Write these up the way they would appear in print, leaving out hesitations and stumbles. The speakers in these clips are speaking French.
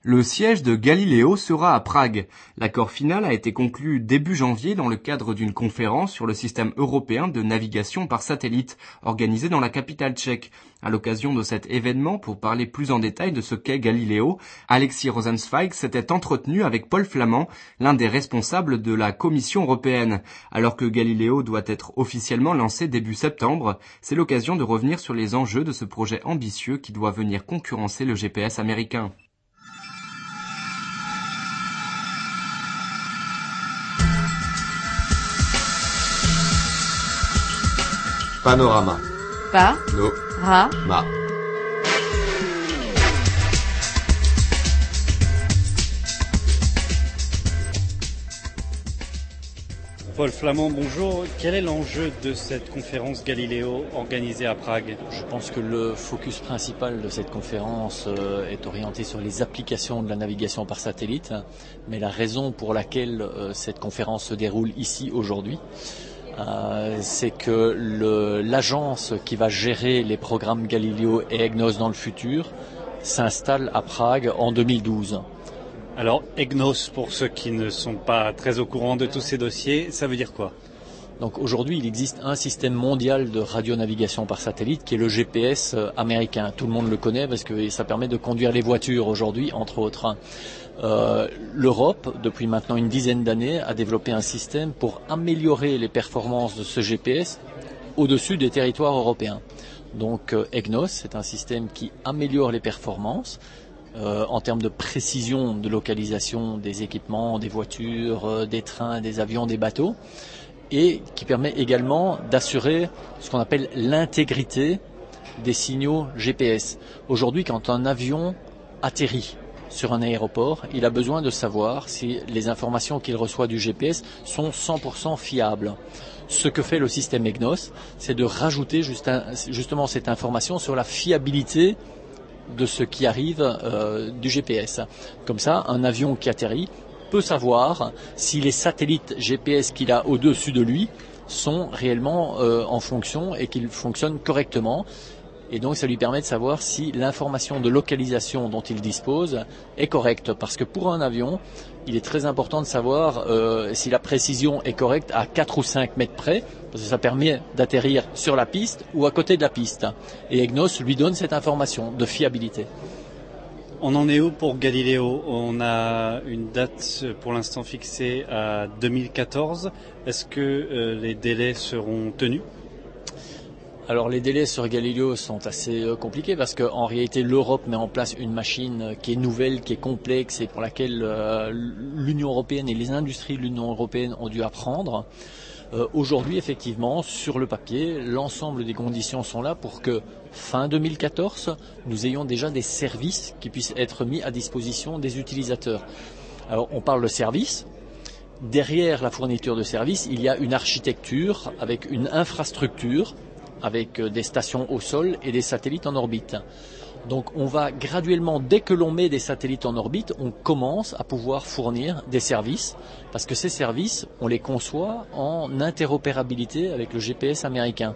Le siège de Galileo sera à Prague. L'accord final a été conclu début janvier dans le cadre d'une conférence sur le système européen de navigation par satellite, organisée dans la capitale tchèque. À l'occasion de cet événement, pour parler plus en détail de ce qu'est Galileo, Alexis Rosenzweig s'était entretenu avec Paul Flamand, l'un des responsables de la Commission européenne. Alors que Galileo doit être officiellement lancé début septembre, c'est l'occasion de revenir sur les enjeux de ce projet ambitieux qui doit venir concurrencer le GPS américain. Panorama. Pa-no-ra-ma. Paul Flamand, bonjour. Quel est l'enjeu de cette conférence Galileo organisée à Prague ? Je pense que le focus principal de cette conférence est orienté sur les applications de la navigation par satellite, mais la raison pour laquelle cette conférence se déroule ici aujourd'hui, c'est que l'agence qui va gérer les programmes Galileo et EGNOS dans le futur s'installe à Prague en 2012. Alors, EGNOS, pour ceux qui ne sont pas très au courant de tous ces dossiers, ça veut dire quoi ? Donc aujourd'hui, il existe un système mondial de radionavigation par satellite qui est le GPS américain. Tout le monde le connaît parce que ça permet de conduire les voitures aujourd'hui, entre autres. L'Europe, depuis maintenant une dizaine d'années, a développé un système pour améliorer les performances de ce GPS au-dessus des territoires européens. Donc EGNOS, c'est un système qui améliore les performances en termes de précision de localisation des équipements, des voitures, des trains, des avions, des bateaux, et qui permet également d'assurer ce qu'on appelle l'intégrité des signaux GPS. Aujourd'hui, quand un avion atterrit sur un aéroport, il a besoin de savoir si les informations qu'il reçoit du GPS sont 100% fiables. Ce que fait le système EGNOS, c'est de rajouter justement cette information sur la fiabilité de ce qui arrive du GPS. Comme ça, un avion qui atterrit peut savoir si les satellites GPS qu'il a au-dessus de lui sont réellement en fonction et qu'ils fonctionnent correctement. Et donc ça lui permet de savoir si l'information de localisation dont il dispose est correcte. Parce que pour un avion, il est très important de savoir si la précision est correcte à 4 ou 5 mètres près, parce que ça permet d'atterrir sur la piste ou à côté de la piste. Et EGNOS lui donne cette information de fiabilité. On en est où pour Galileo ? On a une date pour l'instant fixée à 2014. Est-ce que les délais seront tenus ? Alors les délais sur Galileo sont assez compliqués parce qu'en réalité l'Europe met en place une machine qui est nouvelle, qui est complexe et pour laquelle l'Union européenne et les industries de l'Union européenne ont dû apprendre. Aujourd'hui effectivement sur le papier l'ensemble des conditions sont là pour que fin 2014 nous ayons déjà des services qui puissent être mis à disposition des utilisateurs. Alors on parle de services. Derrière la fourniture de services il y a une architecture avec une infrastructure, avec des stations au sol et des satellites en orbite. Donc on va graduellement, dès que l'on met des satellites en orbite, on commence à pouvoir fournir des services, parce que ces services, on les conçoit en interopérabilité avec le GPS américain.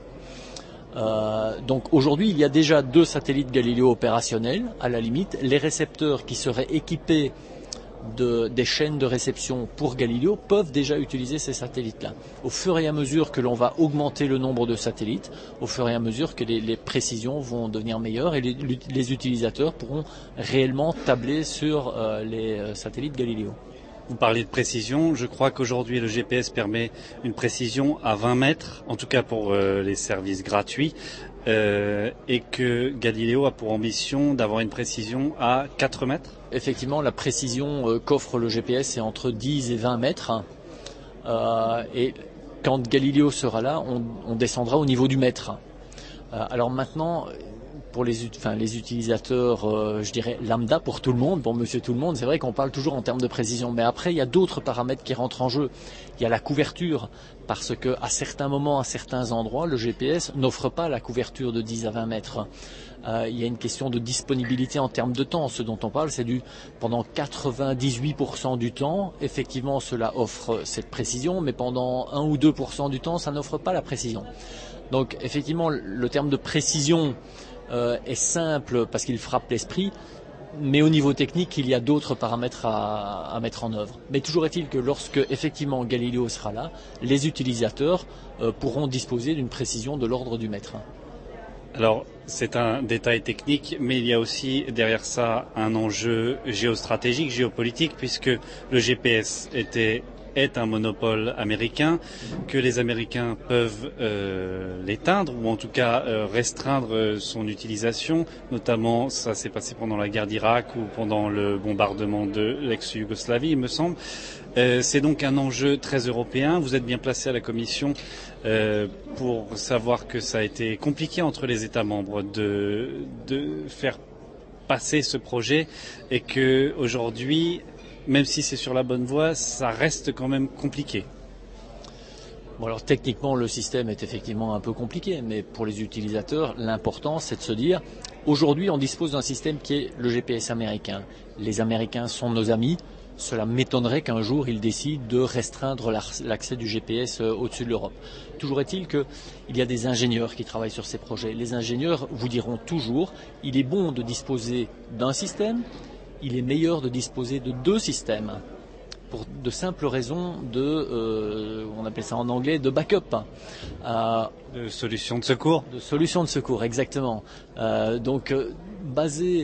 Donc aujourd'hui, il y a déjà 2 satellites Galileo opérationnels, à la limite. Les récepteurs qui seraient équipés des chaînes de réception pour Galileo peuvent déjà utiliser ces satellites-là. Au fur et à mesure que l'on va augmenter le nombre de satellites, au fur et à mesure que les précisions vont devenir meilleures et les utilisateurs pourront réellement tabler sur les satellites Galileo. Vous parlez de précision, je crois qu'aujourd'hui le GPS permet une précision à 20 mètres, en tout cas pour les services gratuits, et que Galileo a pour ambition d'avoir une précision à 4 mètres. Effectivement, la précision qu'offre le GPS est entre 10 et 20 mètres. Et quand Galileo sera là, on descendra au niveau du mètre. Alors maintenant, pour les utilisateurs, je dirais lambda, pour tout le monde, pour monsieur tout le monde, c'est vrai qu'on parle toujours en termes de précision. Mais après, il y a d'autres paramètres qui rentrent en jeu. Il y a la couverture, parce qu'à certains moments, à certains endroits, le GPS n'offre pas la couverture de 10 à 20 mètres. Il y a une question de disponibilité en termes de temps. Ce dont on parle, c'est pendant 98% du temps, effectivement, cela offre cette précision, mais pendant 1 ou 2% du temps, ça n'offre pas la précision. Donc, effectivement, le terme de précision est simple parce qu'il frappe l'esprit. Mais au niveau technique, il y a d'autres paramètres à mettre en œuvre. Mais toujours est-il que lorsque effectivement Galileo sera là, les utilisateurs pourront disposer d'une précision de l'ordre du mètre. Alors, c'est un détail technique, mais il y a aussi derrière ça un enjeu géostratégique, géopolitique, puisque le GPS est un monopole américain, que les Américains peuvent l'éteindre ou en tout cas restreindre son utilisation. Notamment, ça s'est passé pendant la guerre d'Irak ou pendant le bombardement de l'ex-Yougoslavie, il me semble. C'est donc un enjeu très européen. Vous êtes bien placé à la Commission pour savoir que ça a été compliqué entre les États membres de faire passer ce projet et que aujourd'hui, même si c'est sur la bonne voie, ça reste quand même compliqué. Bon, alors techniquement, le système est effectivement un peu compliqué, mais pour les utilisateurs, l'important, c'est de se dire, aujourd'hui, on dispose d'un système qui est le GPS américain. Les Américains sont nos amis. Cela m'étonnerait qu'un jour, ils décident de restreindre l'accès du GPS au-dessus de l'Europe. Toujours est-il qu'il y a des ingénieurs qui travaillent sur ces projets. Les ingénieurs vous diront toujours, il est bon de disposer d'un système, il est meilleur de disposer de deux systèmes, pour de simples raisons on appelle ça en anglais, de backup. De solutions de secours. De solutions de secours, exactement. Baser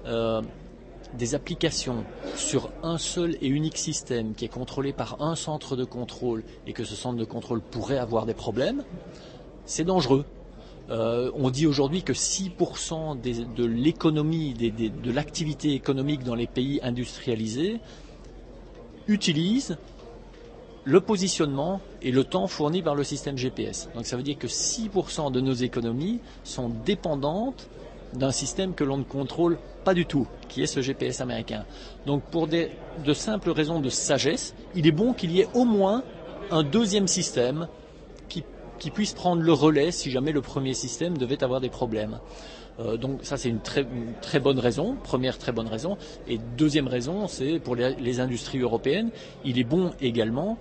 des applications sur un seul et unique système qui est contrôlé par un centre de contrôle et que ce centre de contrôle pourrait avoir des problèmes, c'est dangereux. On dit aujourd'hui que 6% de l'économie, de l'activité économique dans les pays industrialisés utilisent le positionnement et le temps fourni par le système GPS. Donc ça veut dire que 6% de nos économies sont dépendantes d'un système que l'on ne contrôle pas du tout, qui est ce GPS américain. Donc pour de simples raisons de sagesse, il est bon qu'il y ait au moins un deuxième système qui puisse prendre le relais si jamais le premier système devait avoir des problèmes. Donc ça c'est une très bonne raison, première très bonne raison. Et deuxième raison, c'est pour les industries européennes, il est bon également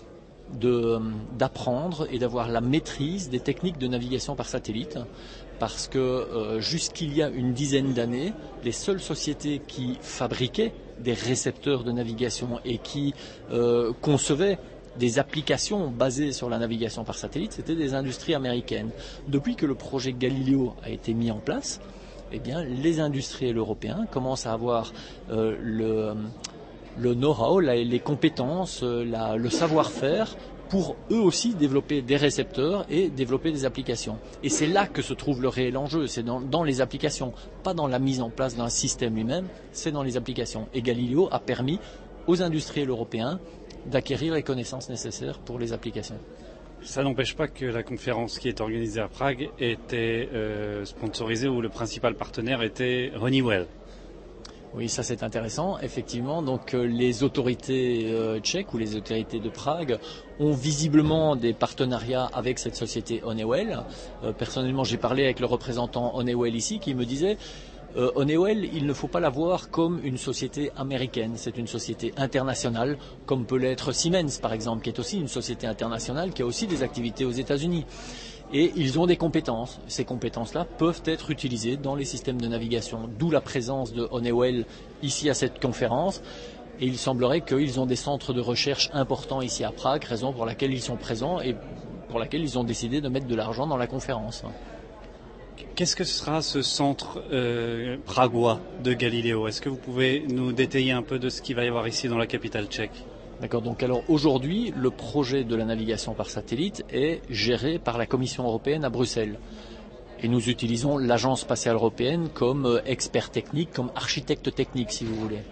d'apprendre et d'avoir la maîtrise des techniques de navigation par satellite, parce que jusqu'il y a une dizaine d'années, les seules sociétés qui fabriquaient des récepteurs de navigation et qui concevaient des applications basées sur la navigation par satellite, c'était des industries américaines. Depuis que le projet Galileo a été mis en place, eh bien, les industriels européens commencent à avoir le know-how, les compétences, le savoir-faire pour eux aussi développer des récepteurs et développer des applications. Et c'est là que se trouve le réel enjeu, c'est dans les applications, pas dans la mise en place d'un système lui-même, c'est dans les applications. Et Galileo a permis aux industriels européens d'acquérir les connaissances nécessaires pour les applications. Ça n'empêche pas que la conférence qui est organisée à Prague était sponsorisée, où le principal partenaire était Honeywell. Oui, ça c'est intéressant. Effectivement, donc les autorités tchèques ou les autorités de Prague ont visiblement des partenariats avec cette société Honeywell. Personnellement, j'ai parlé avec le représentant Honeywell ici qui me disait Honeywell, il ne faut pas la voir comme une société américaine, c'est une société internationale, comme peut l'être Siemens par exemple, qui est aussi une société internationale, qui a aussi des activités aux États-Unis. Et ils ont des compétences. Ces compétences-là peuvent être utilisées dans les systèmes de navigation, d'où la présence de Honeywell ici à cette conférence. Et il semblerait qu'ils ont des centres de recherche importants ici à Prague, raison pour laquelle ils sont présents et pour laquelle ils ont décidé de mettre de l'argent dans la conférence. Qu'est-ce que sera ce centre pragois de Galileo? Est-ce que vous pouvez nous détailler un peu de ce qu'il va y avoir ici dans la capitale tchèque? D'accord, donc alors aujourd'hui, le projet de la navigation par satellite est géré par la Commission européenne à Bruxelles. Et nous utilisons l'Agence spatiale européenne comme expert technique, comme architecte technique si vous voulez.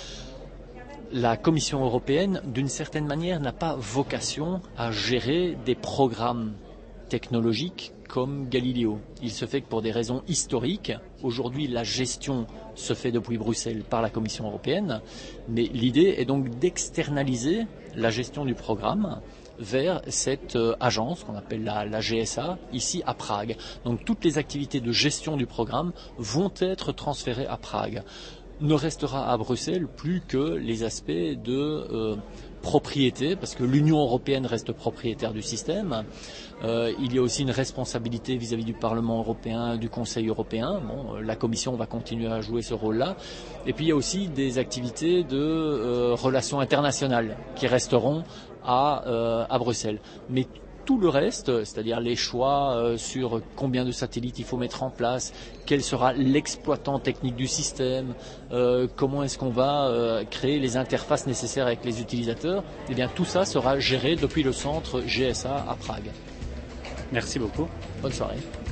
La Commission européenne, d'une certaine manière, n'a pas vocation à gérer des programmes technologiques comme Galileo. Il se fait que pour des raisons historiques, aujourd'hui la gestion se fait depuis Bruxelles par la Commission européenne, mais l'idée est donc d'externaliser la gestion du programme vers cette agence qu'on appelle la GSA, ici à Prague. Donc toutes les activités de gestion du programme vont être transférées à Prague. ne restera à Bruxelles plus que les aspects de propriété, parce que l'Union européenne reste propriétaire du système. Il y a aussi une responsabilité vis-à-vis du Parlement européen, du Conseil européen. La Commission va continuer à jouer ce rôle-là. Et puis il y a aussi des activités de relations internationales qui resteront à Bruxelles. Mais tout le reste, c'est-à-dire les choix sur combien de satellites il faut mettre en place, quel sera l'exploitant technique du système, comment est-ce qu'on va créer les interfaces nécessaires avec les utilisateurs, eh bien tout ça sera géré depuis le centre GSA à Prague. Merci beaucoup. Bonne soirée.